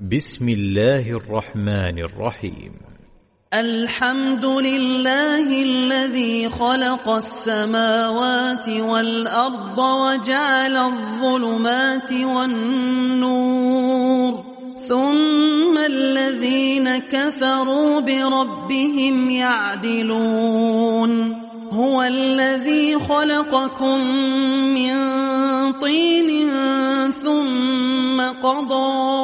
بسم الله الرحمن الرحيم. الحمد لله الذي خلق السماوات والأرض وجعل الظلمات والنور ثم الذين كفروا بربهم يعدلون. هو الذي خلقكم من طين ثم قضى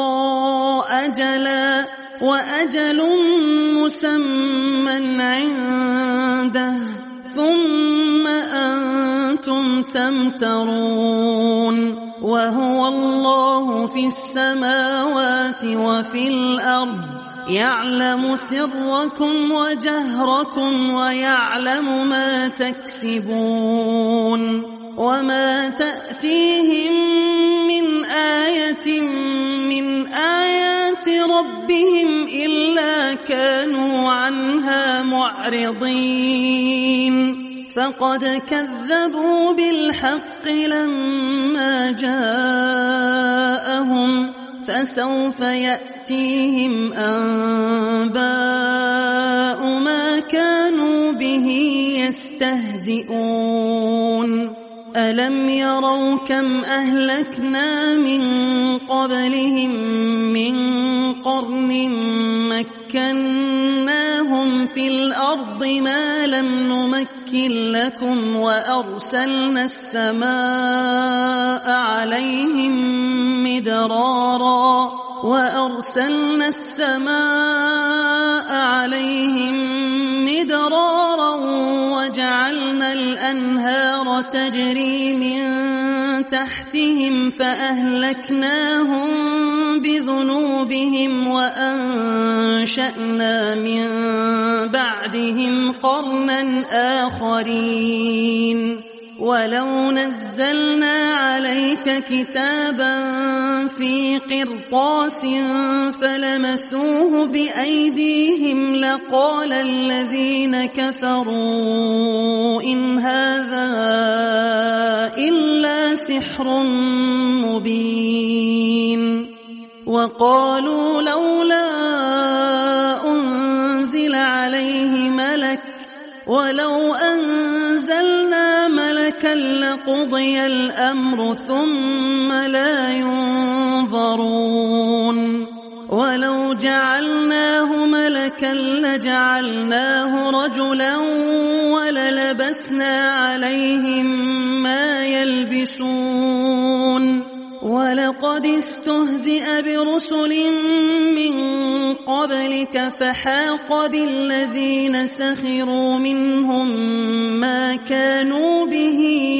أجلا وأجل مسمى عنده ثم أنتم تمترون. وهو الله في السماوات وفي الأرض يعلم سركم وجهركم ويعلم ما تكسبون. وما تأتيهم من آية من آيات ربهم إلا كانوا عنها معرضين. فقد كذبوا بالحق لما جاءهم فسوف يأتيهم أنباء ما كانوا به يستهزئون. ألم يروا كم أهلكنا من قبلهم من قرن مكناهم في الأرض ما لم نمكن لكم وأرسلنا السماء عليهم مدرارا وجعلنا الأنهار تجري من تحتهم فأهلكناهم بذنوبهم وأنشأنا من بعدهم قرنا آخرين. ولو نزلنا عليك كتابا في قرطاس فلمسوه بأيديهم لقال الذين كفروا إن هذا إلا سحر مبين. وقالوا لولا أنزل عليه ملك ولو أنزلنا ملكا لقضي الأمر ثم لا ينظرون. ولو جعلناه ملكا لجعلناه رجلا وللبسنا عليهم ما يلبسون. ولقد استهزئ برسل من قبلك فحاق بالذين سخروا منهم ما كانوا به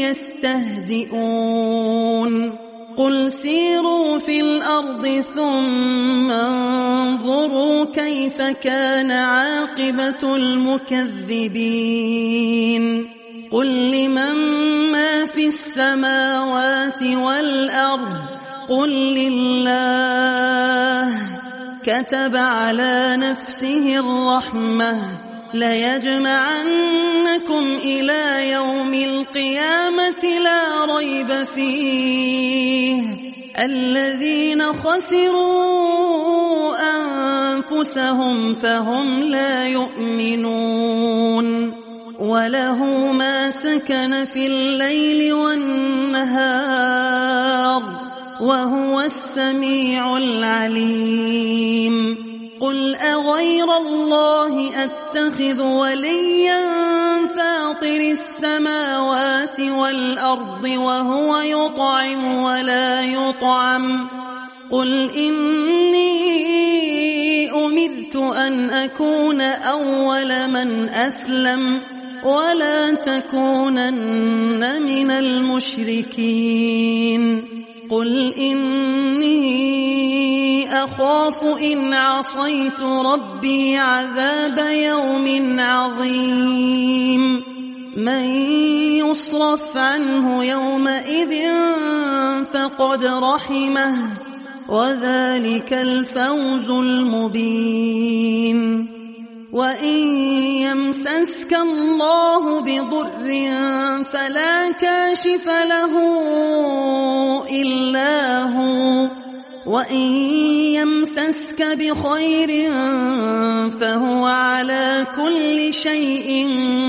يستهزئون. قل سيروا في الأرض ثم انظروا كيف كان عاقبة المكذبين. قل لمن ما في السماوات والأرض قل لله كتب على نفسه الرحمة ليجمعنكم إلى يوم القيامة لا ريب فيه. الذين خسروا أنفسهم فهم لا يؤمنون. وله ما سكن في الليل والنهار وهو السميع العليم. قل أغير الله أتخذ وليا فاطر السماوات والأرض وهو يطعم ولا يطعم. قل إني أمرت أن أكون أول من أسلم ولا تكونن من المشركين. قل إني أخاف إن عصيت ربي عذاب يوم عظيم. من يصرف عنه يومئذ فقد رحمه وذلك الفوز المبين. وإن يمسسك الله بضر فلا كاشف له إلا هو وإن يمسسك بخير فهو على كل شيء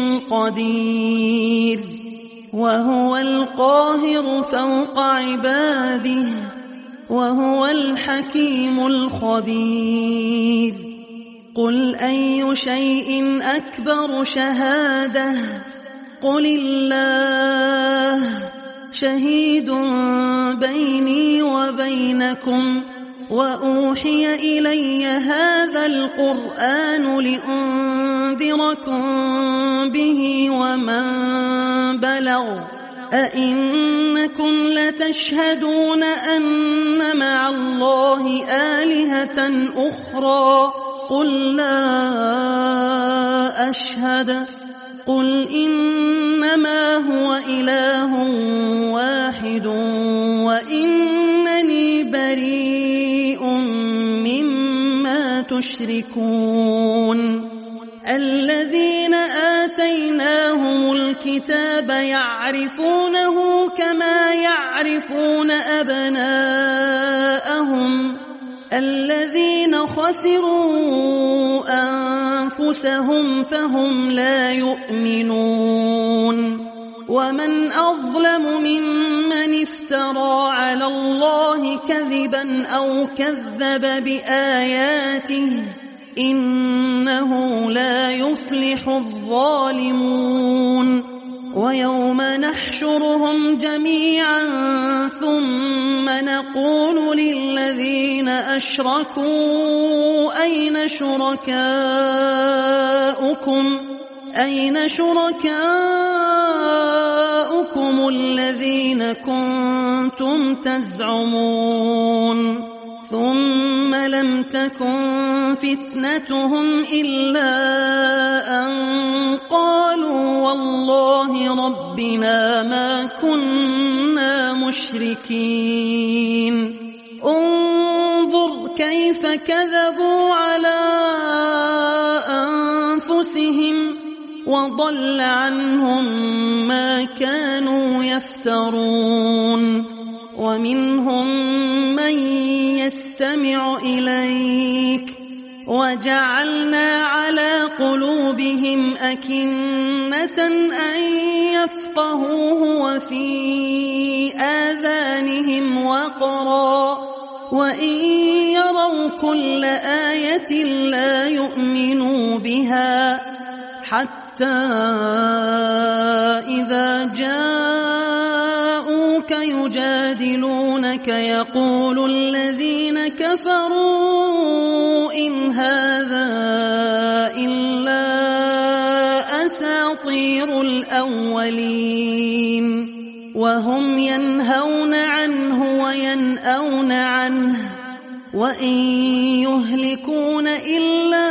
قدير وهو القاهر فوق عباده وهو الحكيم الخبير قل أي شيء أكبر شهادة قل الله شهيد بيني وبينكم وأوحي إلي هذا القرآن لأنذركم به ومن بلغ أئنكم لتشهدون أن مع الله آلهة أخرى قل لا أشهد قل إنما هو إله واحد وإنني بريء مما تشركون الذين آتيناهم الكتاب يعرفونه كما يعرفون أبناءهم الذين خسروا أنفسهم فهم لا يؤمنون ومن أظلم ممن افترى على الله كذبا أو كذب بآياته إنه لا يفلح الظالمون ويوم نحشرهم جميعا ثم نقول للذين أشركوا أين شركاؤكم الذين كنتم تزعمون ثم لم تكن فتنتهم إلا أن قالوا والله ربنا ما كنا مشركين انظر كيف كذبوا على أنفسهم وضل عنهم ما كانوا يفترون ومنهم من يستمع إليك وجعلنا على قلوبهم أكنة أن يفقهوه وفي آذانهم وقرا وإن يروا كل آية لا يؤمنوا بها حتى إذا جاءوك يجادلونك يقول الذين كفروا إن هذا إلا أساطير الأولين وهم ينهون عنه وينأون عنه وإن يهلكون إلا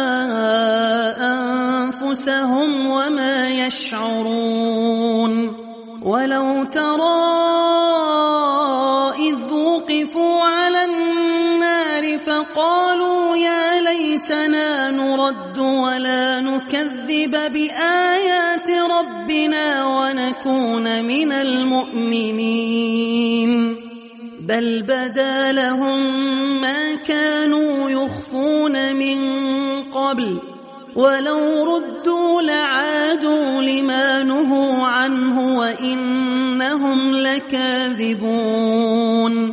أنفسهم وما يشعرون ولو ترى إذ وقفوا على النار فقالوا يا ليتنا نرد ولا نكذب بآيات ربنا ونكون من المؤمنين بل بدا لهم ما كانوا يخفون من قبل ولو ردوا لعادوا لما نهوا عنه وإنهم لكاذبون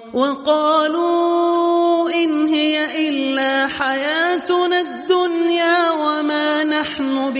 وقالوا إن هي إلا حياتنا الدنيا وما نحن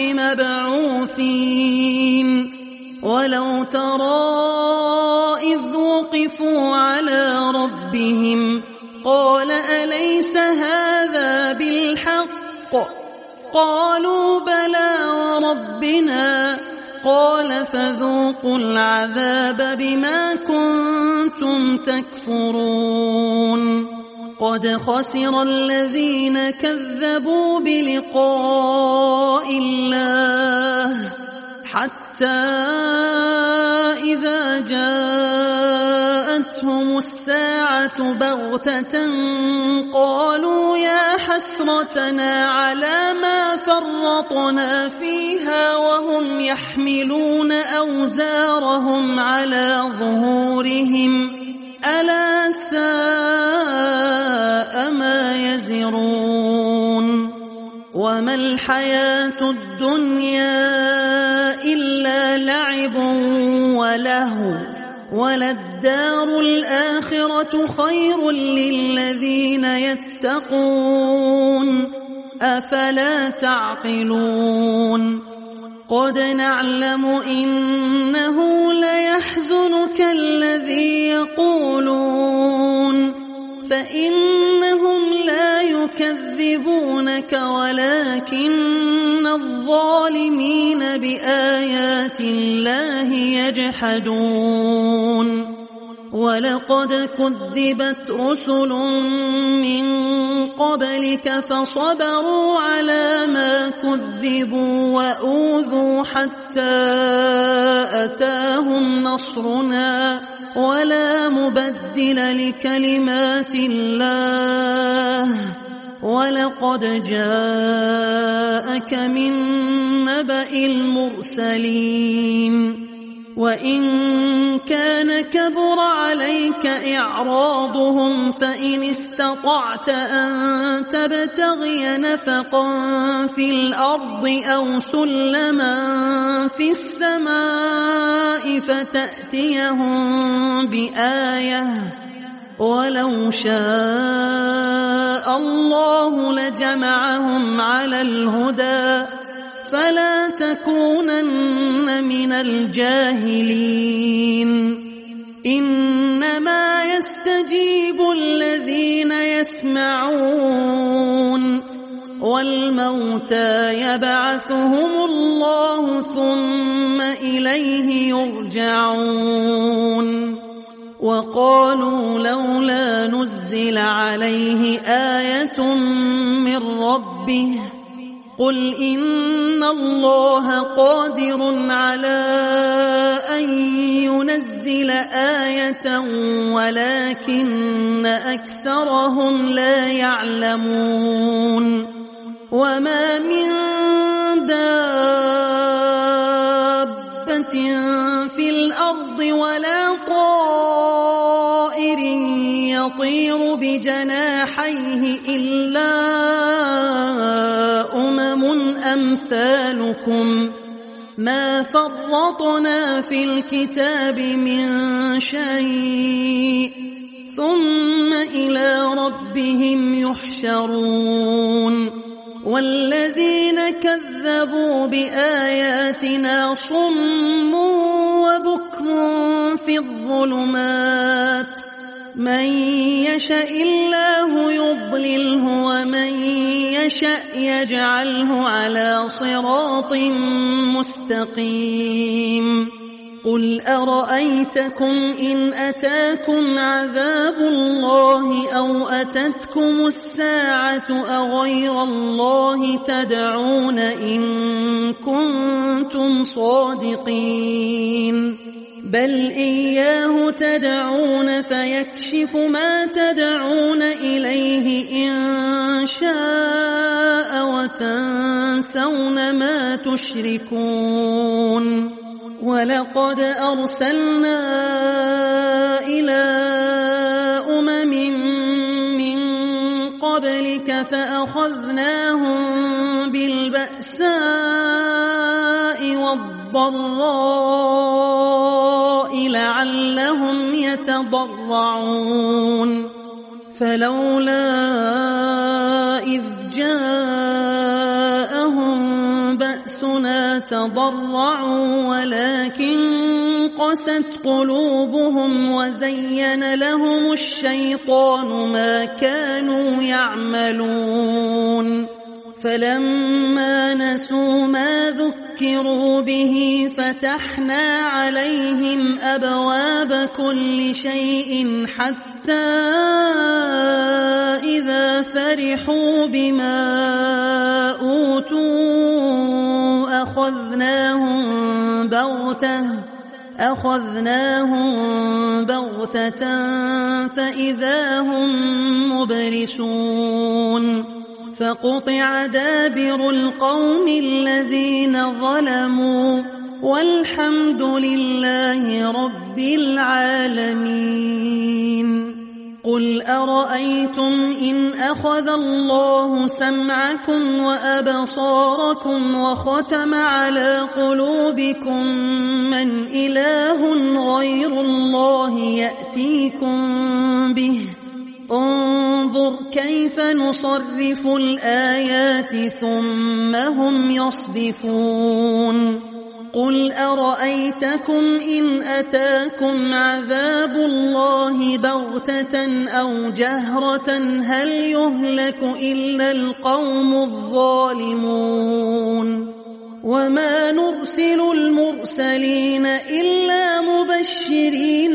بمبعوثين ولو ترى إذ وقفوا على ربهم قال أليس هذا بالحق قالوا بلى وربنا قال فذوقوا العذاب بما كنتم تكفرون قد خسر الذين كذبوا بلقاء الله حتى إذا جاءتهم الساعة بغتة قالوا يا حسرتنا على ما فرطنا فيها وهم يحملون أوزارهم على ظهورهم ألا ساء ما يزرون وما الحياة الدنيا إلا لعب ولهو وللدار الآخرة خير للذين يتقون أفلا تعقلون قد نعلم إنه ليحزنك الذي يقولون فإنهم لا يكذبونك ولكن الظالمين بآيات الله يجحدون ولقد كذبت رسل من قبلك فصبروا على ما كذبوا وأوذوا حتى أتاهم نصرنا ولا مبدل لكلمات الله ولقد جاءك من نبأ المرسلين وإن كان كبر عليك إعراضهم فإن استطعت أن تبتغي نفقا في الأرض أو سلما في السماء فتأتيهم بآية ولو شاء الله لجمعهم على الهدى فلا تكونن من الجاهلين إنما يستجيب الذين يسمعون والموتى يبعثهم الله ثم إليه يرجعون وقالوا لولا نزل عليه آية من ربه قل إن الله قادر على أن ينزل آية ولكن أكثرهم لا يعلمون وما من دابة في الأرض ولا طائر يطير بجناحيه إلا أمثالكم ما فرطنا في الكتاب من شيء ثم إلى ربهم يحشرون والذين كذبوا بآياتنا صم وبكم في الظلمات من يشاء الله يضلله ومن يشاء يجعله على صراط مستقيم قل أرأيتكم إن أتاكم عذاب الله أو أتتكم الساعة أغير الله تدعون إن كنتم صادقين بل إياه تدعون فيكشف ما تدعون إليه إن شاء وتنسون ما تشركون ولقد أرسلنا إلى أمم من قبلك فأخذناهم بالبأساء والضراء لعلهم يتضرعون فلولا إذ جاءهم بأسنا تضرعوا ولكن قست قلوبهم وزين لهم الشيطان ما كانوا يعملون فلما نسوا ما ذكروا به فتحنا عليهم أبواب كل شيء حتى إذا فرحوا بما أوتوا أخذناهم بغتة فإذا هم مبلسون فقطع دابر القوم الذين ظلموا والحمد لله رب العالمين. قل أرأيتم إن أخذ الله سمعكم وأبصاركم وختم على قلوبكم من إله غير الله يأتيكم به انظر كيف نصرف الآيات ثم هم يصدفون قل أرأيتكم إن أتاكم عذاب الله بغتة أو جهرة هل يهلك إلا القوم الظالمون وما نرسل المرسلين إلا مبشرين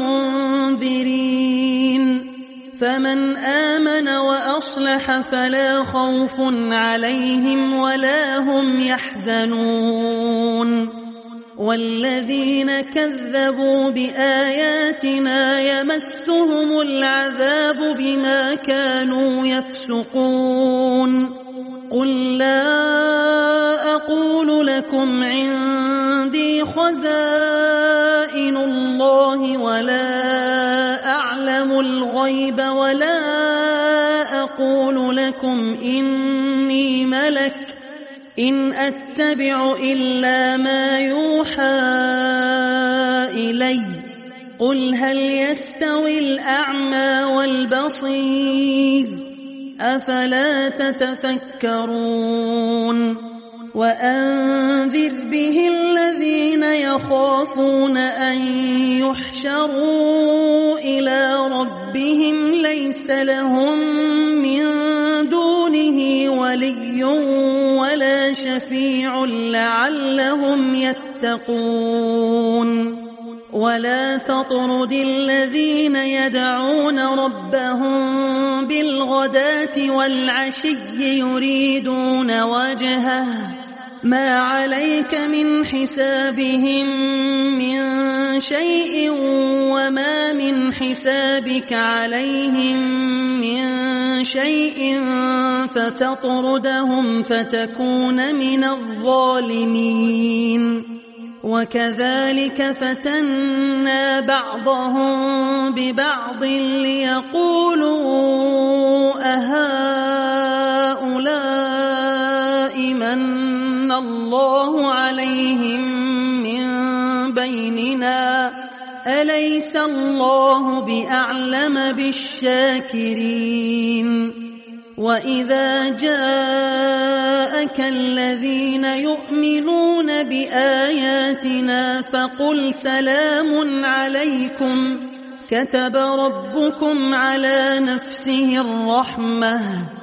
ومنذرين فمن آمن وأصلح فلا خوف عليهم ولا هم يحزنون والذين كذبوا بآياتنا يمسهم العذاب بما كانوا يفسقون قل لا أقول لكم عندي خزائن الله ولا أعلم الغيب ولا أقول لكم إني ملك إن أتبع إلا ما يوحى إلي قل هل يستوي الأعمى والبصير أفلا تتفكرون وأنذر به الذين يخافون أن يحشروا إلى ربهم ليس لهم من دونه ولي ولا شفيع لعلهم يتقون ولا تطرد الذين يدعون ربهم بالغداة والعشي يريدون وجهه ما عليك من حسابهم من شيء وما من حسابك عليهم من شيء فتطردهم فتكون من الظالمين وكذلك فتنا بعضهم ببعض ليقولوا أهؤلاء من الله عليهم من بيننا أليس الله بأعلم بالشاكرين وإذا جاءك الذين يؤمنون بآياتنا فقل سلام عليكم كتب ربكم على نفسه الرحمة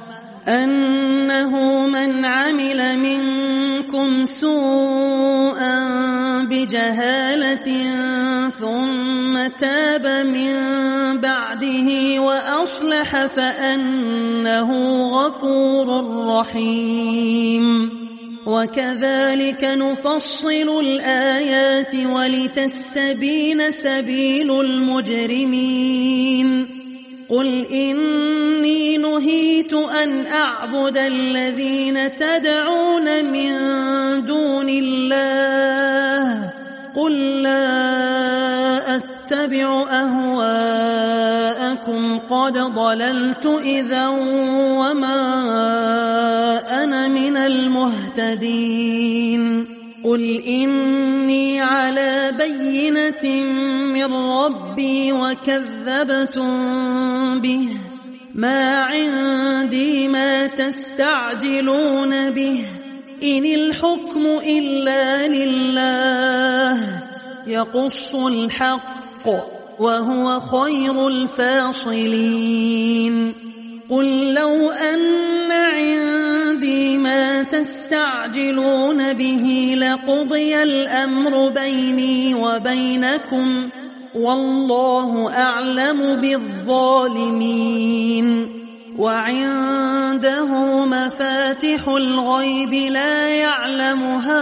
أنه من عمل منكم سوءا بجهالة ثم تاب من بعده وأصلح فأنه غفور رحيم وكذلك نفصل الآيات ولتستبين سبيل المجرمين قل إني نهيت أن أعبد الذين تدعون من دون الله قل لا أتبع أهواءكم قد ضللت إذا وما أنا من المهتدين قل إني على بينة من ربي وكذبتم به ما عندي ما تستعجلون به إن الحكم إلا لله يقص الحق وهو خير الفاصلين قل لو أن عندي ما تستعجلون به لقضي الأمر بيني وبينكم والله أعلم بالظالمين وعنده مفاتح الغيب لا يعلمها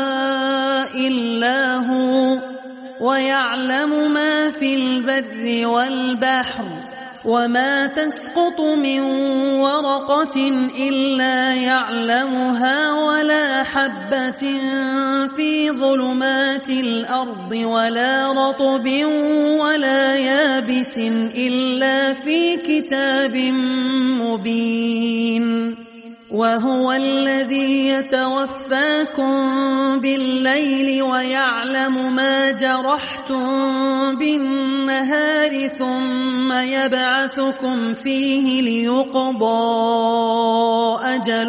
إلا هو ويعلم ما في البر والبحر وما تسقط من ورقة ورقة إلا يعلمها ولا حبة في ظلمات الأرض ولا رطب ولا يابس إلا في كتاب مبين وهو الذي يتوفاكم بالليل ويعلم ما جرحتم بالنهار ثم يبعثكم فيه ليقضى أجل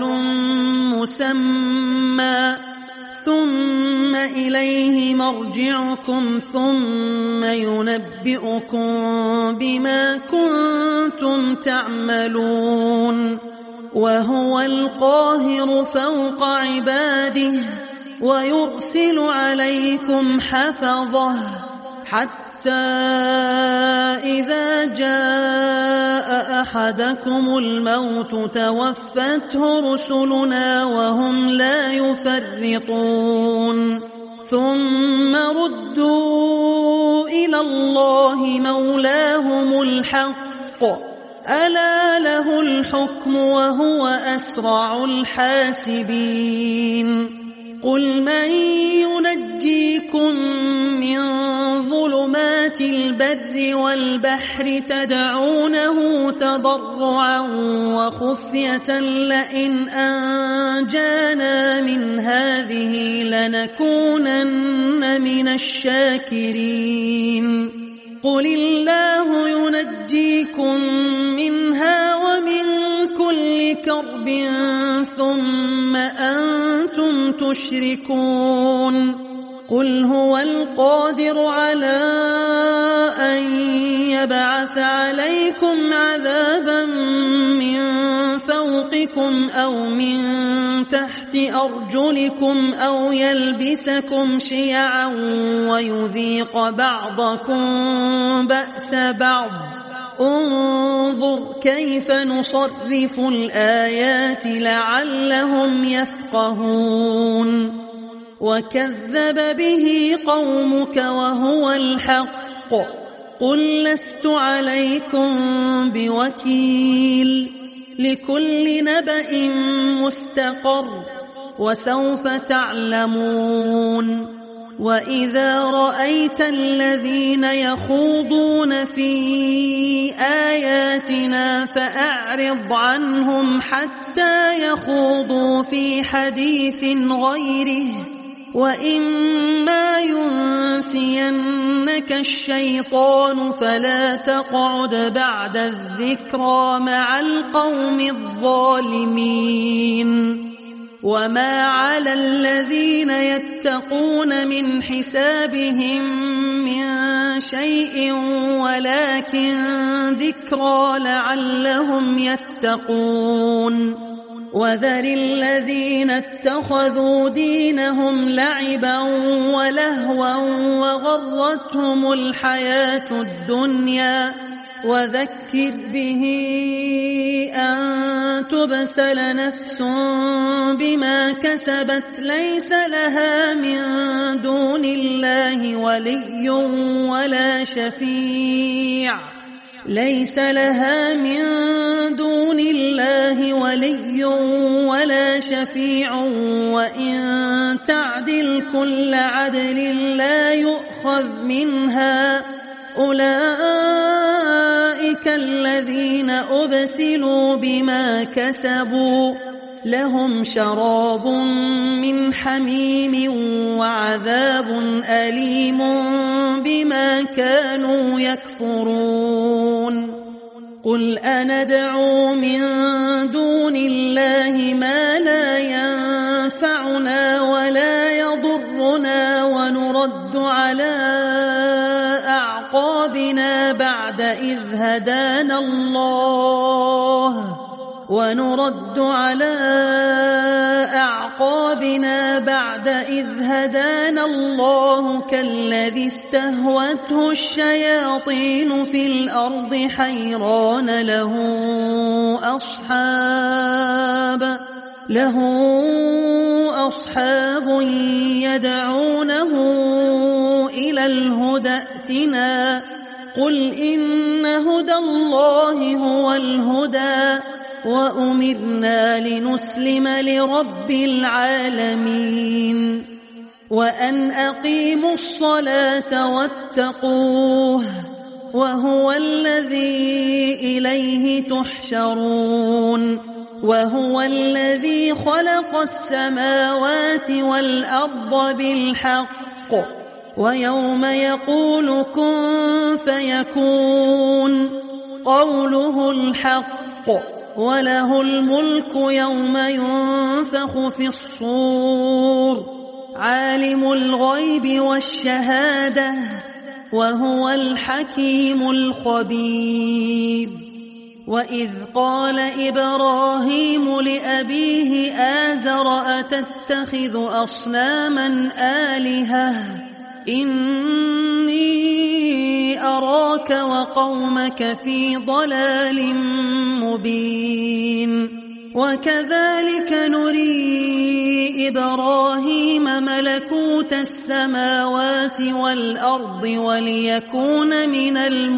مسمى ثم إليه مرجعكم ثم ينبئكم بما كنتم تعملون وهو القاهر فوق عباده ويرسل عليكم حفظه حتى إذا جاء أحدكم الموت توفته رسلنا وهم لا يفرطون ثم ردوا إلى الله مولاهم الحق ألا له الحكم وهو أسرع الحاسبين قل من ينجيكم من ظلمات البر والبحر تدعونه تضرعا وخفية لئن أنجانا من هذه لنكونن من الشاكرين قل الله ينجيكم منها ومن كل كرب ثم أنتم تشركون قل هو القادر على أن يبعث عليكم عذابا من فوقكم أو من تحت أرجلكم أو يلبسكم شيعا ويذيق بعضكم بأس بعض انظر كيف نصرف الآيات لعلهم يفقهون وكذب به قومك وهو الحق قل لست عليكم بوكيل لكل نبأ مستقر وسوف تعلمون وإذا رأيت الذين يخوضون في آياتنا فأعرض عنهم حتى يخوضوا في حديث غيره وإما ينسينك الشيطان فلا تقعد بعد الذكرى مع القوم الظالمين وما على الذين يتقون من حسابهم من شيء ولكن ذكرى لعلهم يتقون وذر الذين اتخذوا دينهم لعبا ولهوا وغرتهم الحياة الدنيا وذكر به أن تبسل نفس بما كسبت ليس لها من دون الله ولي ولا شفيع ليس لها من دون الله ولي ولا شفيع وإن تعدل كل عدل لا يؤخذ منها أولئك الذين أبسلوا بما كسبوا لهم شراب من حميم وعذاب أليم بما كانوا يكفرون قل أندعو من دون الله ما لا ينفعنا ولا يضرنا ونرد على أعقابنا بعد إذ هدانا الله كالذي استهوته الشياطين في الأرض حيران له أصحاب يدعونه إلى الهدى ائتنا قل إن هدى الله هو الهدى وأمرنا لنسلم لرب العالمين وأن أقيموا الصلاة واتقوه وهو الذي إليه تحشرون وهو الذي خلق السماوات والأرض بالحق ويوم يقول كن فيكون قوله الحق وله الملك يوم ينفخ في الصور عالم الغيب والشهادة وهو الحكيم الخبير وإذ قال إبراهيم لأبيه آزر أتتخذ أصناما آلهة إني أراك وقومك في ضلال مبين وكذلك نري إبراهيم ملكوت السماوات والأرض وليكون من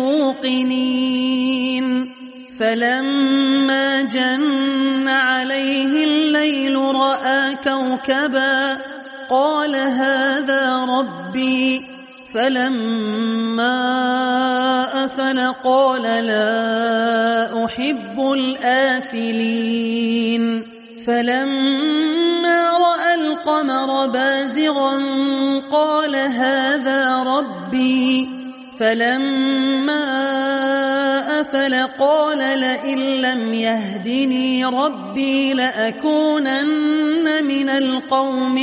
الموقنين فلما جن عليه الليل رأى كوكبا قال هذا ربي فلما أفل قال لا أحب الآفلين فلما رأى القمر بازغا قال هذا ربي فلما أفل قال لئن لم يهدني ربي لأكونن من القوم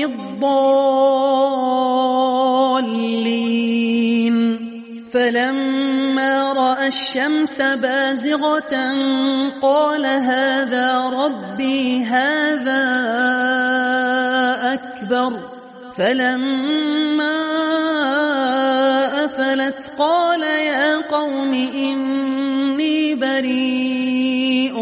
الضالين فلما رأى الشمس بازغة قال هذا ربي هذا أكبر فلما أفلت قال يا قوم إني بريء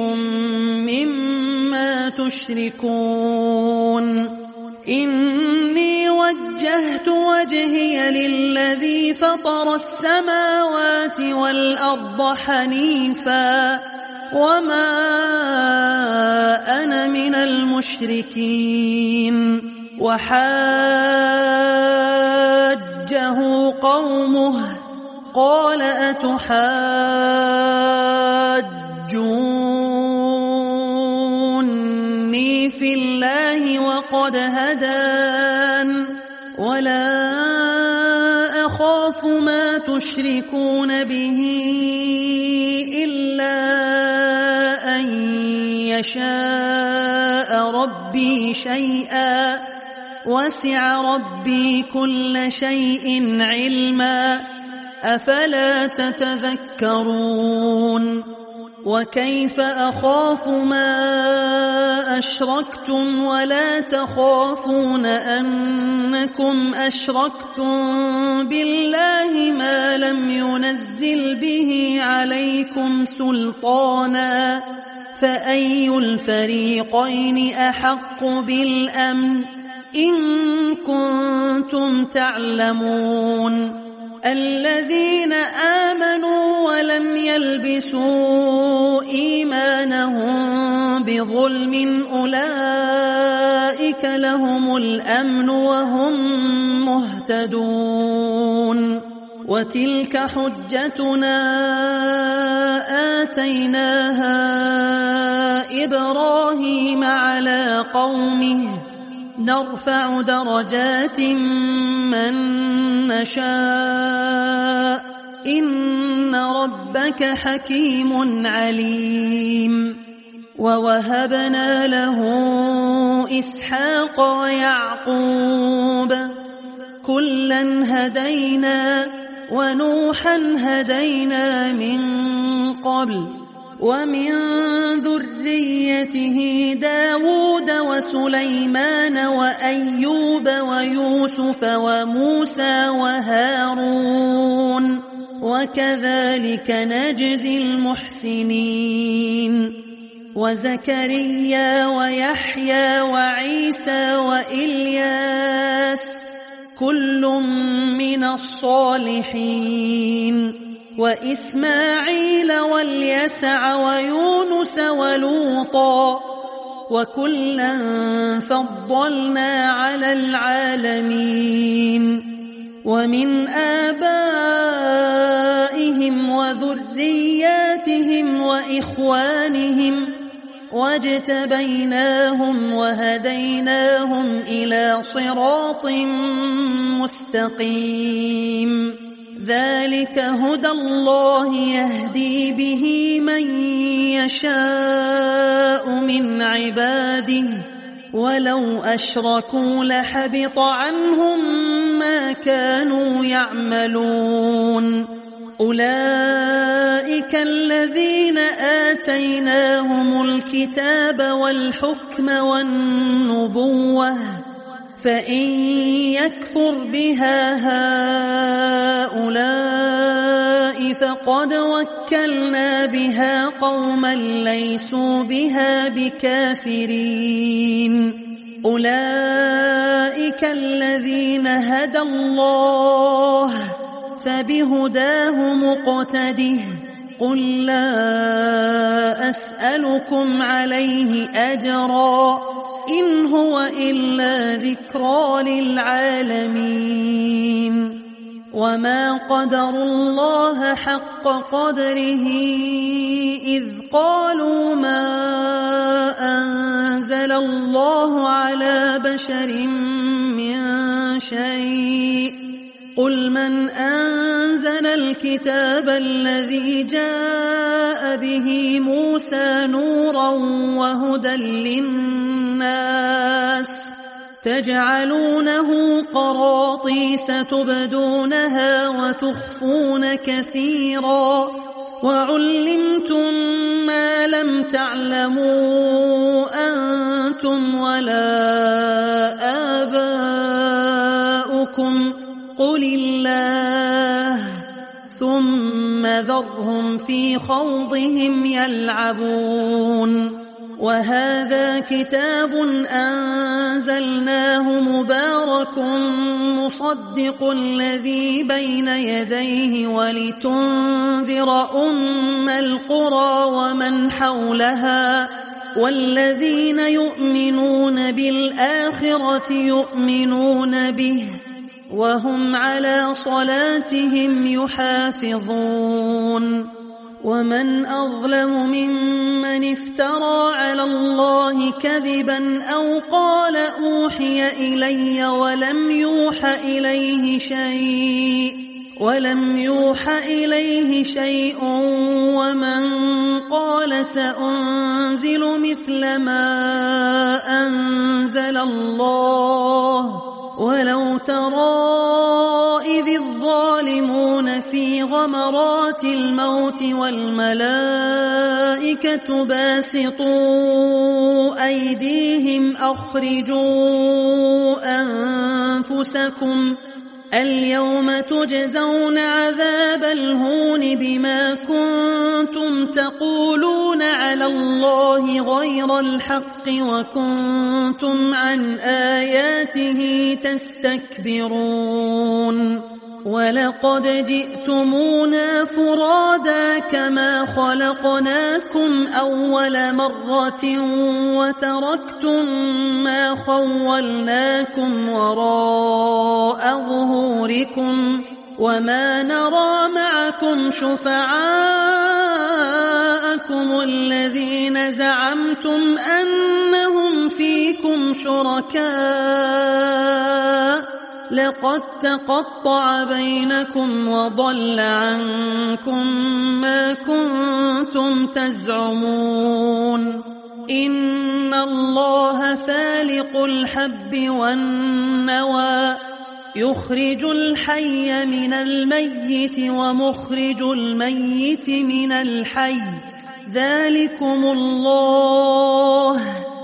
مما تشركون إني وجهت وجهي للذي فطر السماوات والأرض حنيفا وما أنا من المشركين وحاجه قومه قال أتحاجوني في الله وقد هدان ولا أخاف ما تشركون به إلا أن يشاء ربي شيئا وسع ربي كل شيء علما أفلا تتذكرون وكيف أخاف ما أشركتم ولا تخافون أنكم أشركتم بالله ما لم ينزل به عليكم سلطانا فأي الفريقين أحق بالأمن إن كنتم تعلمون الذين آمنوا ولم يلبسوا إيمانهم بظلم أولئك لهم الأمن وهم مهتدون وتلك حجتنا آتيناها إبراهيم على قومه نرفع درجات من نشاء إن ربك حكيم عليم ووهبنا له إسحاق ويعقوب كلا هدينا ونوحا هدينا من قبل ومن ذريته داود وسليمان وأيوب ويوسف وموسى وهارون وكذلك نجزي المحسنين وزكريا ويحيى وعيسى وإلياس كل من الصالحين وإسماعيل واليسع ويونس ولوطا وكلا فضلنا على العالمين ومن آبائهم وذرياتهم وإخوانهم واجتبيناهم وهديناهم إلى صراط مستقيم ذلك هدى الله يهدي به من يشاء من عباده ولو أشركوا لحبط عنهم ما كانوا يعملون أولئك الذين آتيناهم الكتاب والحكم والنبوة فإن يكفر بها هؤلاء فقد وكلنا بها قوما ليسوا بها بكافرين أولئك الذين هدى الله فبهداه مقتده قل لا أسألكم عليه أجرا إن هو إلا ذكرى للعالمين وما قدروا الله حق قدره إذ قالوا ما أنزل الله على بشر من شيء قل من أنزل الكتاب الذي جاء به موسى نورا وهدى للناس تجعلونه قراطيس تبدونها وتخفون كثيرا وعلمتم ما لم تعلموا أنتم ولا آباؤكم قل الله ثم ذرهم في خوضهم يلعبون وهذا كتاب أنزلناه مبارك مصدق الذي بين يديه ولتنذر أم القرى ومن حولها والذين يؤمنون بالآخرة يؤمنون به وهم على صلاتهم يحافظون ومن أظلم ممن افترى على الله كذبا أو قال أوحي إلي ولم يوح إليه شيء ومن قال سأنزل مثل ما أنزل الله ولو ترى إذ الظالمون في غمرات الموت والملائكة باسطوا أيديهم أخرجوا أنفسكم اليوم تجزون عذاب الهون بما كنتم تقولون على الله غير الحق وكنتم عن آياته تستكبرون ولقد جئتمونا فرادا كما خلقناكم أول مرة وتركتم ما خولناكم وراء ظهوركم وما نرى معكم شفعاءكم الذين زعمتم أنهم فيكم شركاء لقد تقطع بينكم وضل عنكم ما كنتم تزعمون إن الله فالق الحب والنوى يخرج الحي من الميت ومخرج الميت من الحي ذلكم الله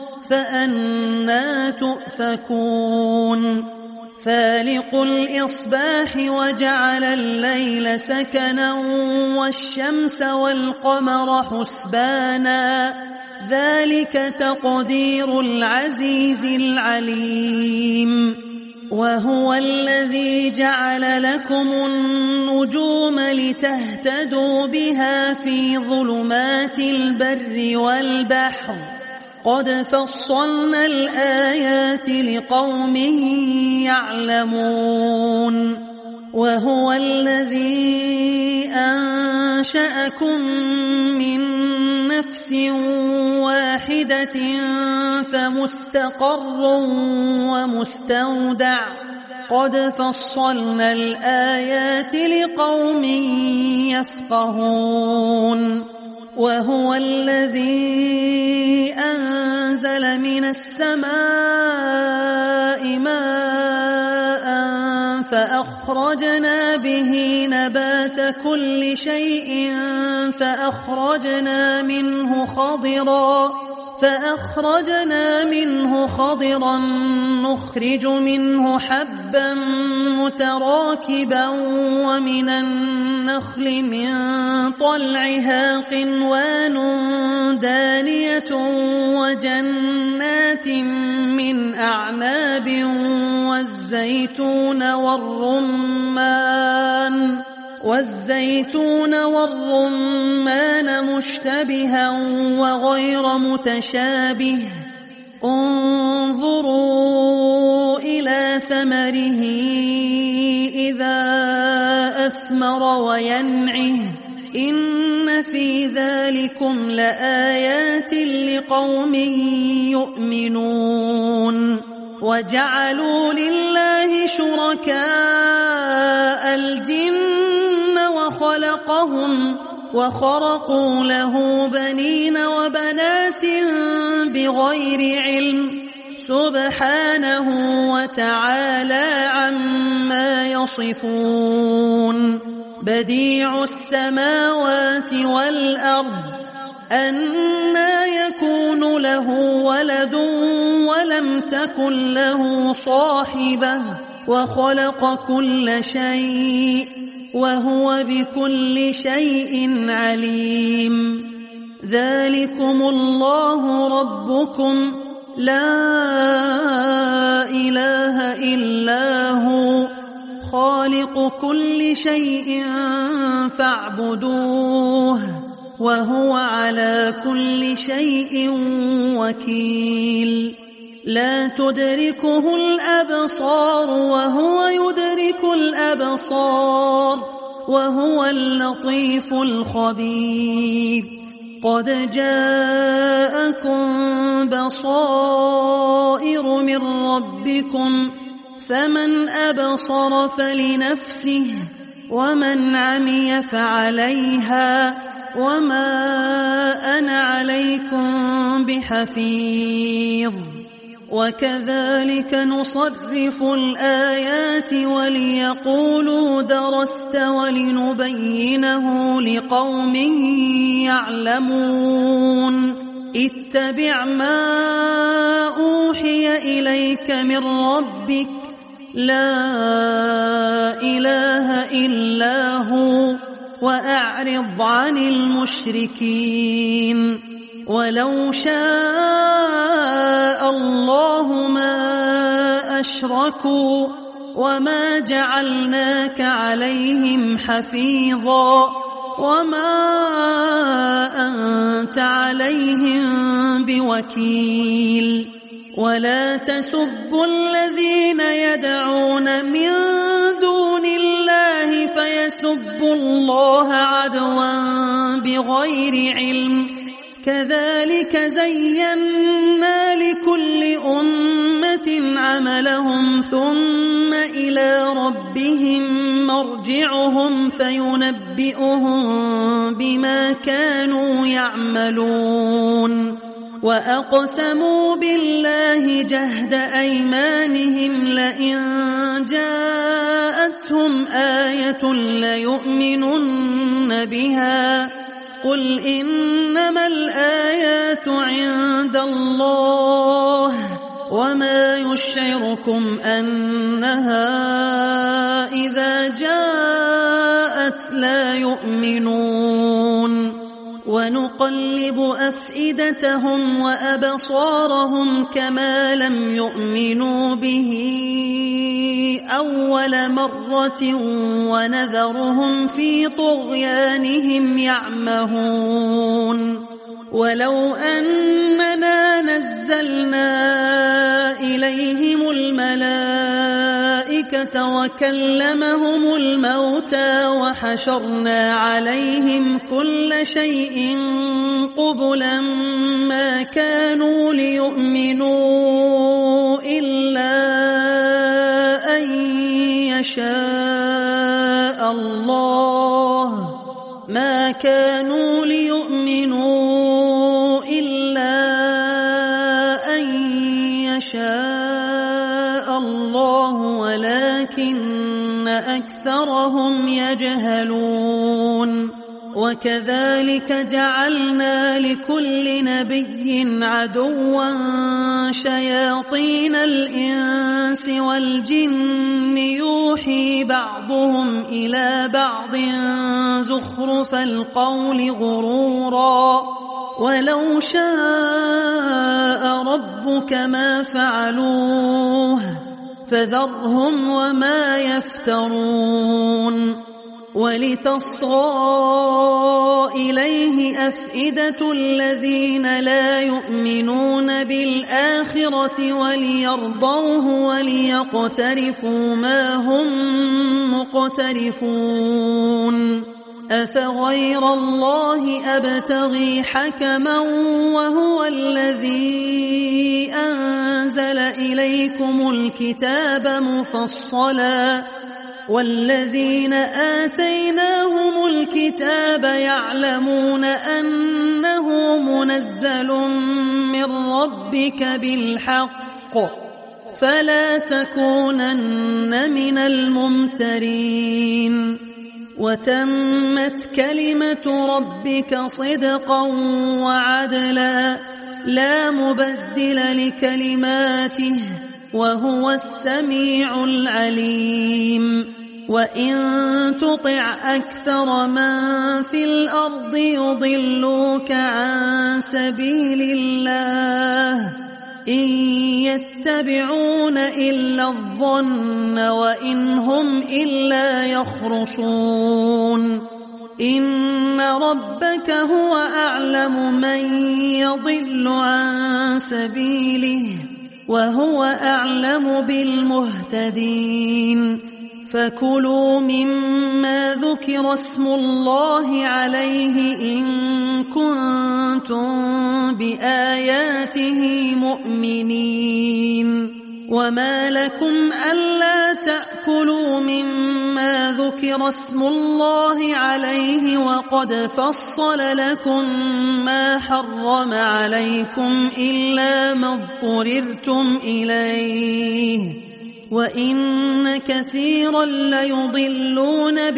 فأنى تؤفكون فالق الإصباح وجعل الليل سكنا والشمس والقمر حسبانا ذلك تقدير العزيز العليم وهو الذي جعل لكم النجوم لتهتدوا بها في ظلمات البر والبحر قد فصلنا الآيات لقوم يعلمون وهو الذي أنشأكم من نفس واحدة فمستقر ومستودع قد فصلنا الآيات لقوم يفقهون وهو الذي أنزل من السماء ماء فأخرجنا به نبات كل شيء فأخرجنا منه خضرا نخرج منه حبا متراكبا ومن النخل من طلعها قنوان دانية وجنات من أعناب والزيتون والرمان مشتبها وغير متشابه انظروا إلى ثمره إذا أثمر وينعه إن في ذلكم لآيات لقوم يؤمنون وجعلوا لله شركاء الجن وخرقوا له بنين وبنات بغير علم سبحانه وتعالى عما يصفون بديع السماوات والأرض أنى يكون له ولد ولم تكن له صاحبة وخلق كل شيء وهو بكل شيء عليم ذلكم الله ربكم لا إله إلا هو خالق كل شيء فاعبدوه وهو على كل شيء وكيل لا تدركه الأبصار وهو يدرك الأبصار وهو اللطيف الخبير قد جاءكم بصائر من ربكم فمن أبصر فلنفسه ومن عمي فعليها وما أنا عليكم بحفيظ وكذلك نصرف الآيات وليقولوا درست ولنبينه لقوم يعلمون اتبع ما أوحي إليك من ربك لا إله إلا هو وأعرض عن المشركين ولو شاء الله ما أشركوا وما جعلناك عليهم حفيظا وما أنت عليهم بوكيل ولا تسبوا الذين يدعون من دون الله فيسبوا الله عدوا بغير علم كذلك زينا لكل أمة عملهم ثم إلى ربهم مرجعهم فينبئهم بما كانوا يعملون وأقسموا بالله جهد أيمانهم لئن جاءتهم آية ليؤمنن بها قل إنما الآيات عند الله وما يشعركم أنها إذا جاءت لا يؤمنون ونقلب أفئدتهم وأبصارهم كما لم يؤمنوا به أول مرة ونذرهم في طغيانهم يعمهون ولو أننا نزلنا إليهم الملائكة وكلمهم الموتى وحشرنا عليهم كل شيء قبلا ما كانوا ليؤمنوا إلا أن يشاء الله ما كانوا ليؤمنوا إلا أن يشاء الله ولكن أكثرهم يجهلون وكذلك جعلنا لكل نبي عدوا شياطين الإنس والجن يوحي بعضهم إلى بعض زخرف القول غرورا ولو شاء ربك ما فعلوه فذرهم وما يفترون ولتصغى إليه أفئدة الذين لا يؤمنون بالآخرة وليرضوه وليقترفوا ما هم مقترفون أفغير الله أبتغي حكما وهو الذي أنزل إليكم الكتاب مفصلا والذين آتيناهم الكتاب يعلمون أنه منزل من ربك بالحق فلا تكونن من الممترين وتمت كلمة ربك صدقا وعدلا لا مبدل لكلماته وهو السميع العليم وإن تطع أكثر من في الأرض يضلوك عن سبيل الله إن يتبعون إلا الظن وإن هم إلا يخرصون إن ربك هو أعلم من يضل عن سبيله وهو أعلم بالمهتدين فكلوا مما ذكر اسم الله عليه إن كنتم بآياته مؤمنين وما لكم ألا تأكلوا مما ذكر اسم الله عليه وقد فصل لكم ما حرم عليكم إلا ما اضطررتم إليه وإن كثيرا ليضلون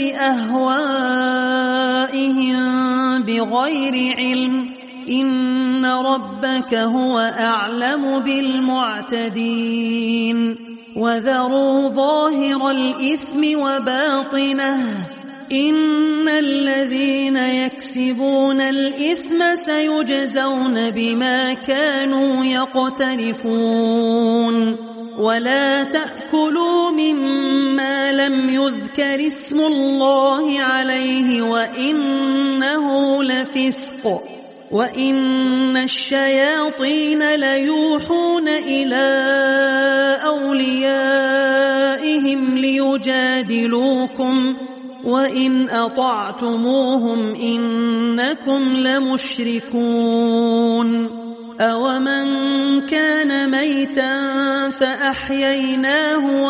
بأهوائهم بغير علم إن ربك هو أعلم بالمعتدين وذروا ظاهر الإثم وباطنه إن الذين يكسبون الإثم سيجزون بما كانوا يقترفون ولا تأكلوا مما لم يذكر اسم الله عليه وإنه لفسق وإن الشياطين ليوحون إلى أوليائهم ليجادلوكم وإن أطعتموهم إنكم لمشركون أومن كان ميتا فأحييناه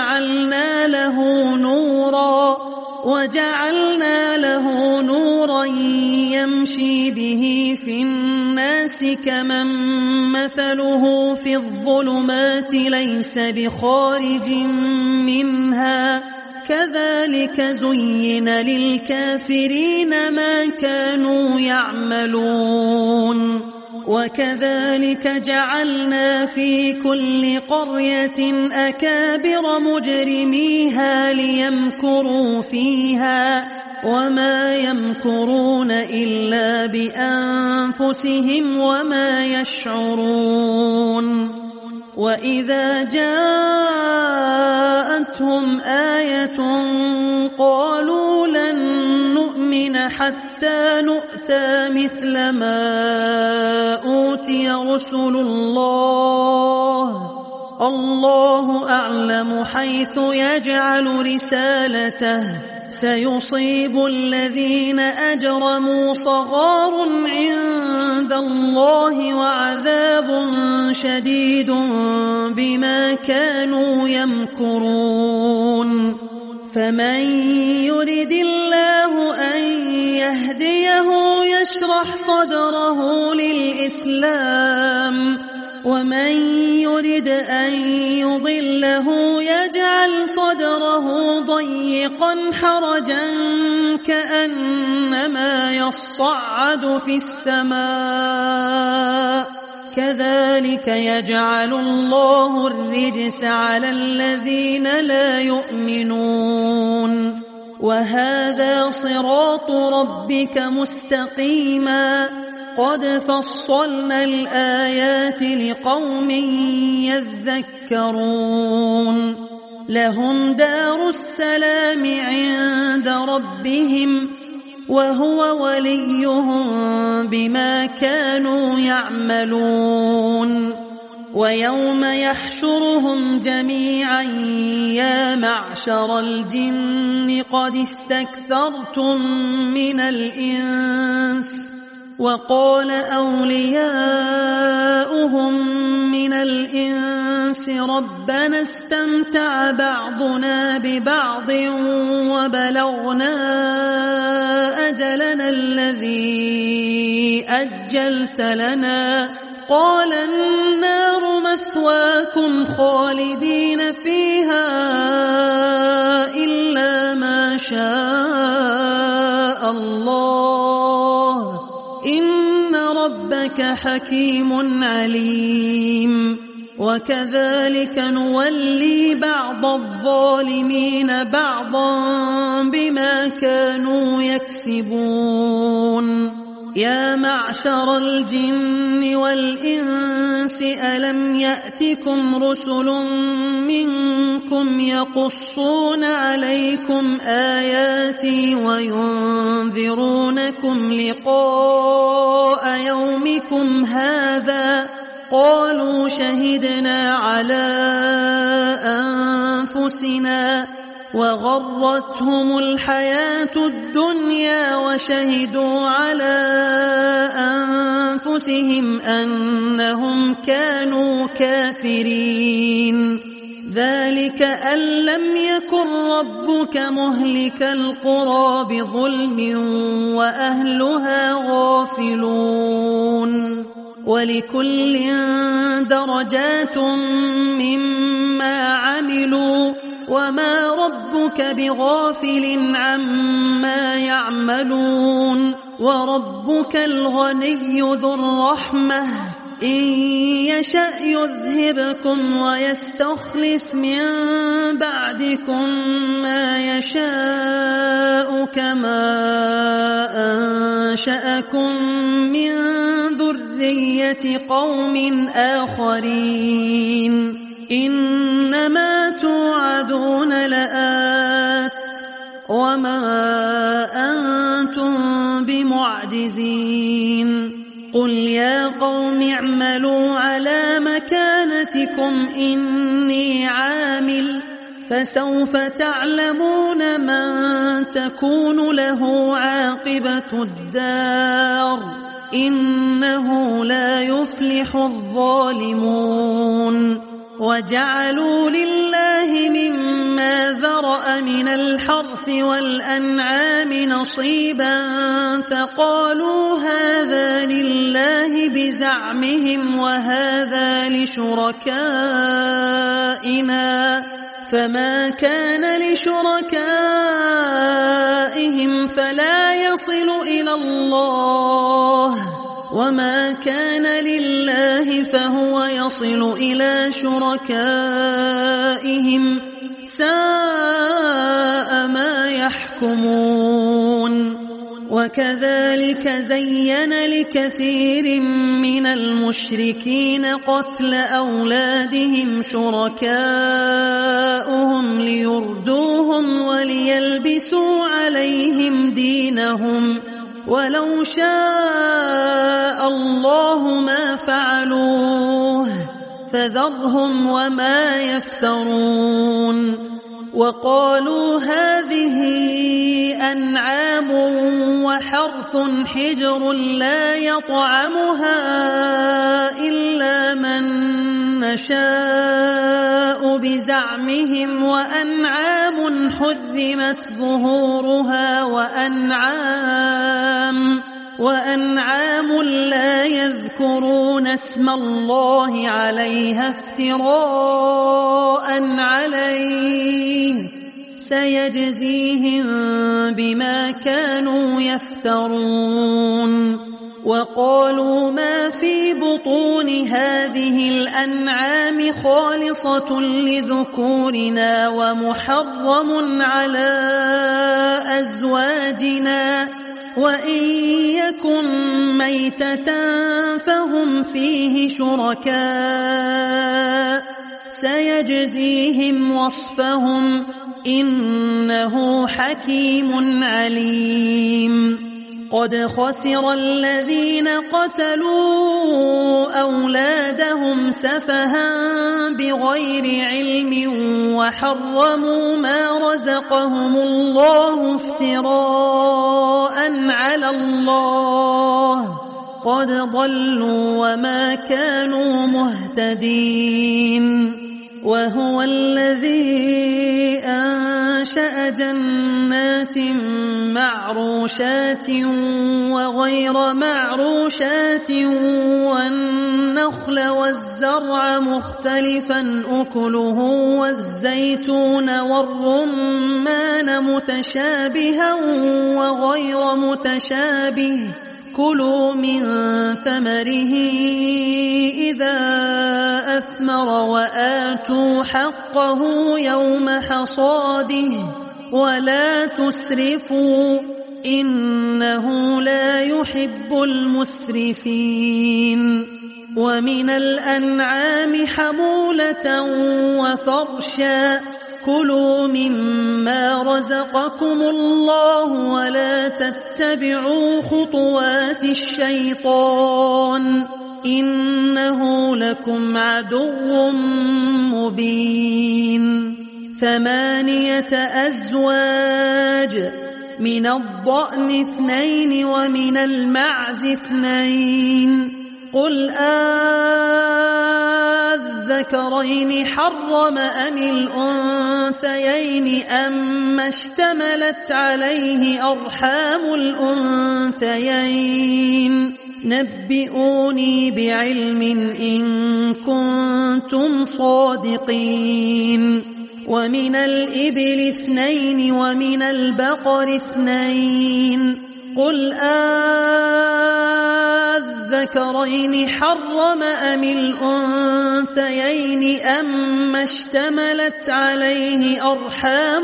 وجعلنا له نورا يمشي به في الناس كمن مثله في الظلمات ليس بخارج منها كذلك زين للكافرين ما كانوا يعملون وكذلك جعلنا في كل قرية أكابر مجرميها ليمكروا فيها وما يمكرون إلا بأنفسهم وما يشعرون وإذا جاءتهم آية قالوا لن نؤمن حتى نؤتى مثل ما أوتي رسل الله أعلم حيث يجعل رسالته سيصيب الذين أجرموا صغار عند الله وعذاب شديد بما كانوا يمكرون فمن يرد الله أن يهديه يشرح صدره للإسلام ومن يرد أن يضله يجعل صدره ضيقا حرجا كأنما يصعد في السماء كذلك يجعل الله الرجس على الذين لا يؤمنون وهذا صراط ربك مستقيما قد فصلنا الآيات لقوم يذكرون لهم دار السلام عند ربهم وهو وليهم بما كانوا يعملون ويوم يحشرهم جميعا يا معشر الجن قد استكثرتم من الإنس وقال أولياؤهم من الإنس ربنا استمتع بعضنا ببعض وبلغنا أجلنا الذي أجلت لنا قال النار مثواكم خالدين فيها إلا ما شاء الله إن ربك حكيم عليم وكذلك نولي بعض الظالمين بعضا بما كانوا يكسبون يا معشر الجن والإنس ألم يأتكم رسل منكم يقصون عليكم آياتي وينذرونكم لقاء يومكم هذا قالوا شهدنا على أنفسنا وغرتهم الحياة الدنيا وشهدوا على أنفسهم أنهم كانوا كافرين ذلك أن لم يكن ربك مهلك القرى بظلم وأهلها غافلون ولكل درجات مما عملوا وما ربك بغافل عما يعملون وربك الغني ذو الرحمة إن يشأ يذهبكم ويستخلف من بعدكم ما يشاء كما أنشأكم من ذرية قوم آخرين إنما توعدون لآت وما أنتم بمعجزين قل يا قوم اعملوا على مكانتكم إني عامل فسوف تعلمون من تكون له عاقبة الدار إنه لا يفلح الظالمون وجعلوا لله مما ذرأ من الحرث والأنعام نصيبا فقالوا هذا لله بزعمهم وهذا لشركائنا فما كان لشركائهم فلا يصل إلى الله وما كان لله فهو يصل إلى شركائهم ساء ما يحكمون وكذلك زين لكثير من المشركين قتل أولادهم شركاؤهم ليردوهم وليلبسوا عليهم دينهم ولو شاء الله ما فعلوه فذرهم وما يفترون. وقالوا هذه أنعام وحرث حجر لا يطعمها إلا من نشاء بزعمهم وأنعام حرمت ظهورها وأنعام لا يذكرون اسم الله عليها افتراء عليه سيجزيهم بما كانوا يفترون. وقالوا ما في بطون هذه الأنعام خالصة لذكورنا ومحرم على أزواجنا وإن يكن ميتة فهم فيه شركاء سيجزيهم وصفهم إنه حكيم عليم. قد خسر الذين قتلوا أولادهم سفها بغير علم وحرموا ما رزقهم الله افتراء على الله قد ضلوا وما كانوا مهتدين. وهو الذي أنشأ جنات معروشات وغير معروشات والنخل والزرع مختلفا أكله والزيتون والرمان متشابها وغير متشابه كلوا من ثمره إذا أثمر وآتوا حقه يوم حصاده ولا تسرفوا إنه لا يحب المسرفين. ومن الأنعام حمولة وفرشا كلوا مما رزقكم الله ولا تتبعوا خطوات الشيطان إنه لكم عدو مبين. 8 أزواج من الضأن 2 ومن المعز 2 قل الذكرين حرم أم الأنثيين أما اشتملت عليه أرحام الأنثيين نبئوني بعلم إن كنتم صادقين. ومن الإبل 2 ومن البقر 2 قل الذكرين حرم أم الأنثيين أما اشتملت عليه أرحام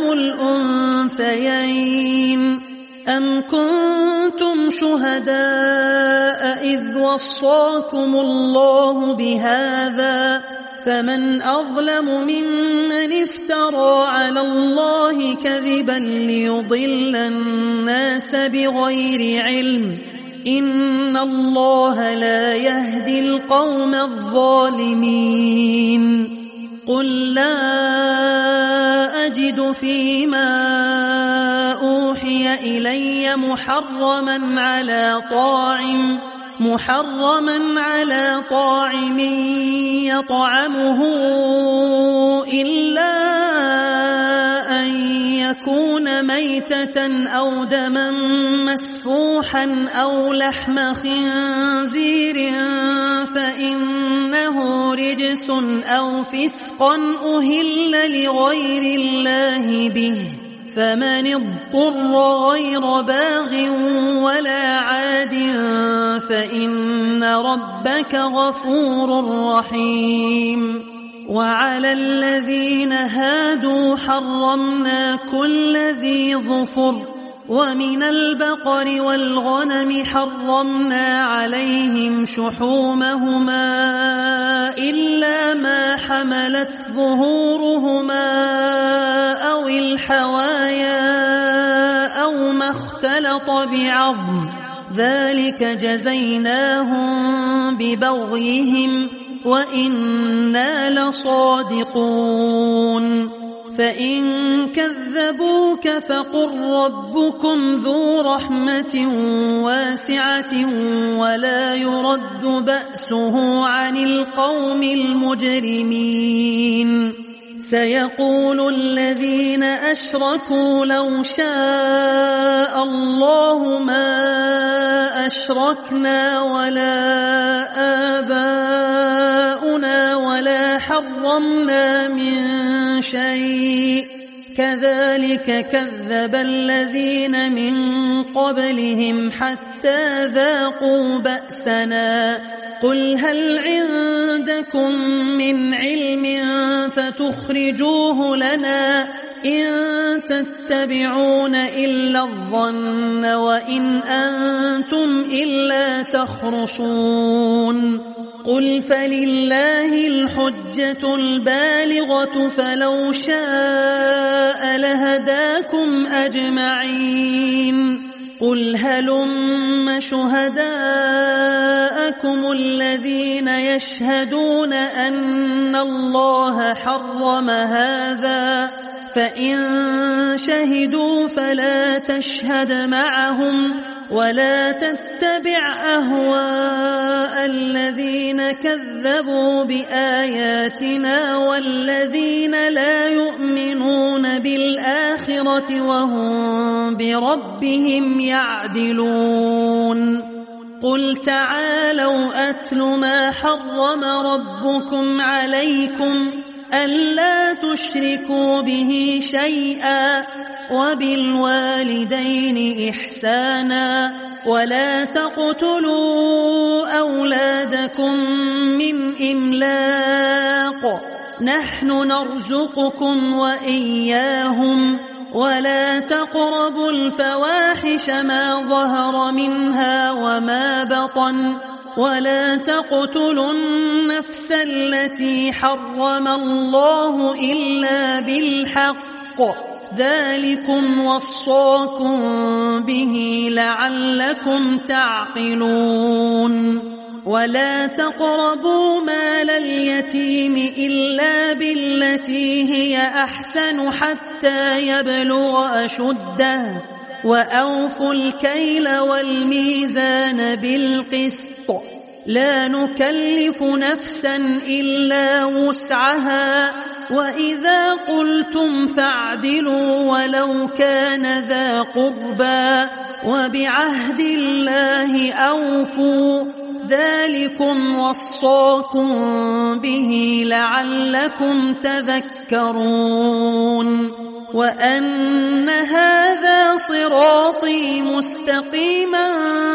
الأنثيين أم كنتم شهداء إذ وصاكم الله بهذا فمن أظلم ممن افترى على الله كذبا ليضل الناس بغير علم إن الله لا يهدي القوم الظالمين. قل لا أجد فيما أوحي إلي محرما على طاعم يطعمه إلا أن يكون ميتة أو دما مسفوحا أو لحم خنزير فإنه رجس أو فسقا أهل لغير الله به فمن اضطر غير باغ ولا عاد فإن ربك غفور رحيم. وعلى الذين هادوا حرمنا كل ذي ظفر ومن البقر والغنم حرمنا عليهم شحومهما إلا ما حملت ظهورهما أو الحوايا أو ما اختلط بعظم ذلك جزيناهم ببغيهم وإنا لصادقون فإن كذبوك فقل ربكم ذو رحمة واسعة ولا يرد بأسه عن القوم المجرمين سيقول الذين أشركوا لو شاء الله ما أشركنا ولا آباؤنا ولا حرمنا من شيء كذلك كذب الذين من قبلهم حتى ذاقوا بأسنا قل هل عندكم من علم فتخرجوه لنا إن تتبعون إلا الظن وإن أنتم إلا تخرصون قل فلله الحجة البالغة فلو شاء لهداكم أجمعين قل هلم شهداءكم الذين يشهدون أن الله حرم هذا فإن شهدوا فلا تشهد معهم ولا تتبع أهواء الذين كذبوا بآياتنا والذين لا يؤمنون بالآخرة وهم بربهم يعدلون قل تعالوا أتل ما حرم ربكم عليكم ألا تشركوا به شيئا وبالوالدين إحسانا ولا تقتلوا أولادكم من إملاق نحن نرزقكم وإياهم ولا تقربوا الفواحش ما ظهر منها وما بطن ولا تقتلوا النفس التي حرم الله إلا بالحق ذلكم وصاكم به لعلكم تعقلون ولا تقربوا مال اليتيم إلا بالتي هي أحسن حتى يبلغ أشده وأوفوا الكيل والميزان بالقسط لا نكلف نفسا إلا وسعها وإذا قلتم فاعدلوا ولو كان ذا قربى وبعهد الله أوفوا ذلكم وصاكم به لعلكم تذكرون وأن هذا صراطي مستقيما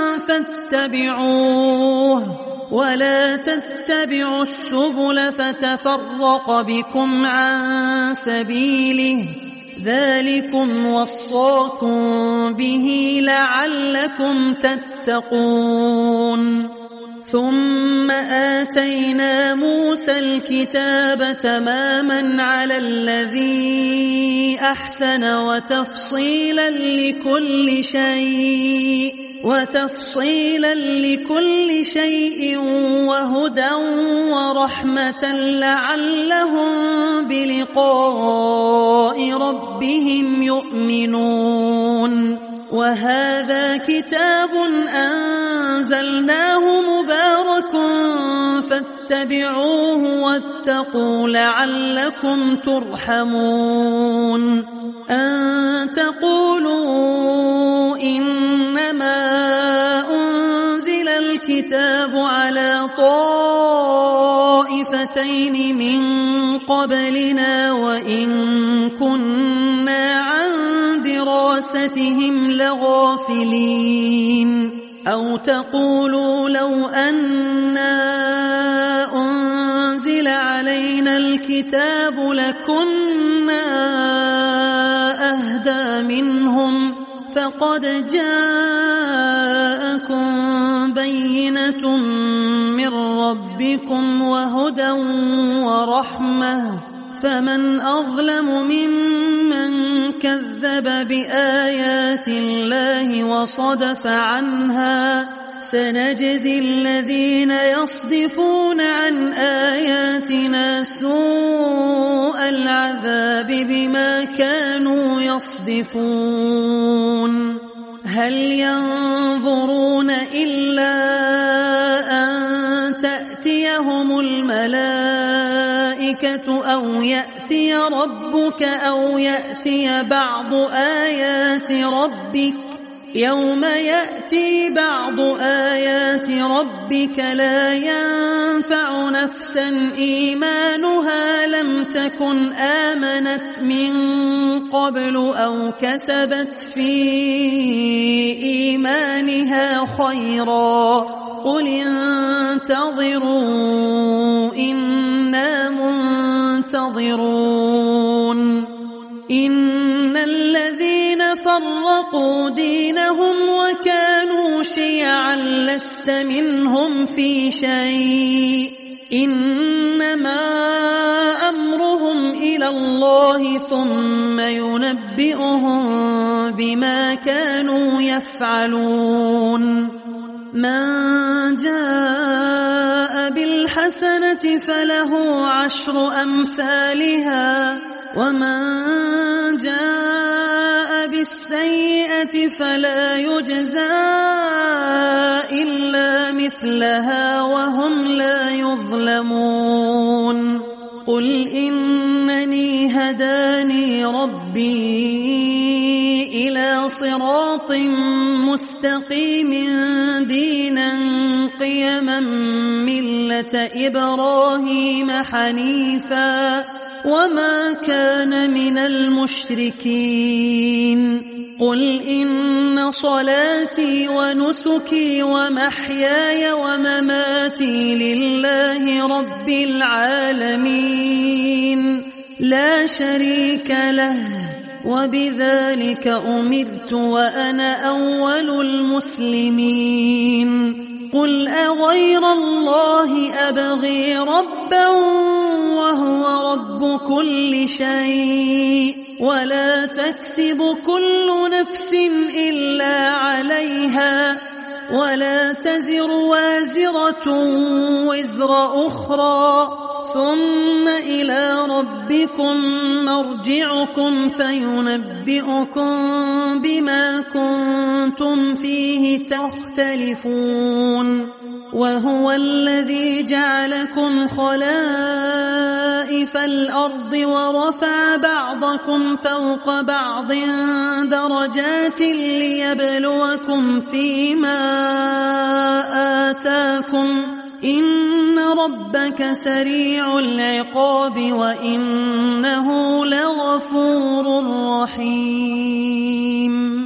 فاتبعوه ولا تتبعوا السبل فتفرق بكم عن سبيله ذلكم وصاكم به لعلكم تتقون ثم آتينا موسى الكتاب تماما على الذي أحسن وتفصيلا لكل شيء وهدى ورحمة لعلهم بلقاء ربهم يؤمنون وهذا كتاب أنزلناه مبارك فاتبعوه واتقوا لعلكم ترحمون أن تقولوا إنما أنزل الكتاب على طائفتين من قبلنا وإن كنا عن دراستهم لغافلين أو تقولوا لو أنا أنزل علينا الكتاب لكنا أهدى منهم لقد جاءكم بينة من ربكم وهدى ورحمة فمن أظلم ممن كذب بآيات الله وصدف عنها سنجزي الذين يصدفون عن آياتنا سوء العذاب بما كانوا يصدفون هل ينظرون إلا أن تأتيهم الملائكة أو يأتي ربك أو يأتي بعض آيات ربك يوم يأتي بعض آيات ربك لا ينفع نفسا إيمانها لم تكن آمنت من قبل أو كسبت في إيمانها خيرا قل انتظروا إنا منتظرون إن الذين فرقوا دينهم وكانوا شيعا لست منهم في شيء إنما أمرهم إلى الله ثم ينبئهم بما كانوا يفعلون من جاء بالحسنة فله 10 أمثالها ومن جاء بالسيئة فلا يجزى إلا مثلها وهم لا يظلمون قل إنني هداني ربي إلى صراط مستقيم دينا قيما ملة إبراهيم حنيفا وما كان من المشركين قل إن صلاتي ونسكي ومحياي ومماتي لله رب العالمين لا شريك له وبذلك أمرت وأنا أول المسلمين قل أغير الله أبغي ربا وهو رب كل شيء ولا تكسب كل نفس إلا عليها ولا تزر وازرة وزر أخرى ثم إلى ربكم مرجعكم فينبئكم بما كنتم فيه تختلفون وهو الذي جعلكم خلائف الأرض ورفع بعضكم فوق بعض درجات ليبلوكم فيما آتاكم إن ربك سريع العقاب وإنه لغفور رحيم